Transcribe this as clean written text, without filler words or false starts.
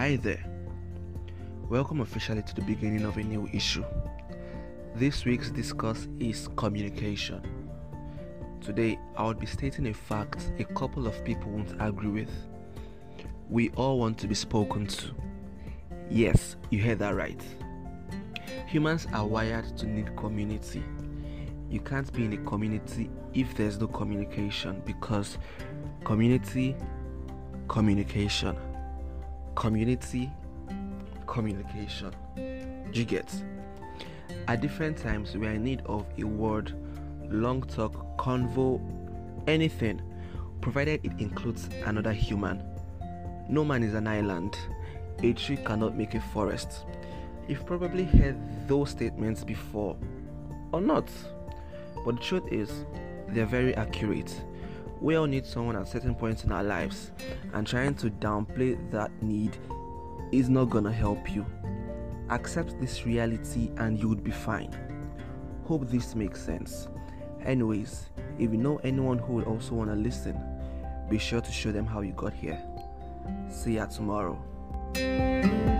Hi there. Welcome officially to the beginning of a new issue. This week's discuss is communication. Today, I would be stating a fact a couple of people won't agree with. We all want to be spoken to. Yes, you heard that right. Humans are wired to need community. You can't be in a community if there's no communication, because community, communication. Community, communication. Do you get? At different times, we are in need of a word, long talk, convo, anything, provided it includes another human. No man is an island. A tree cannot make a forest. You've probably heard those statements before, or not. But the truth is, they're very accurate. We all need someone at certain points in our lives, and trying to downplay that need is not gonna help you. Accept this reality and you would be fine. Hope this makes sense. Anyways, if you know anyone who would also want to listen, be sure to show them how you got here. See ya tomorrow.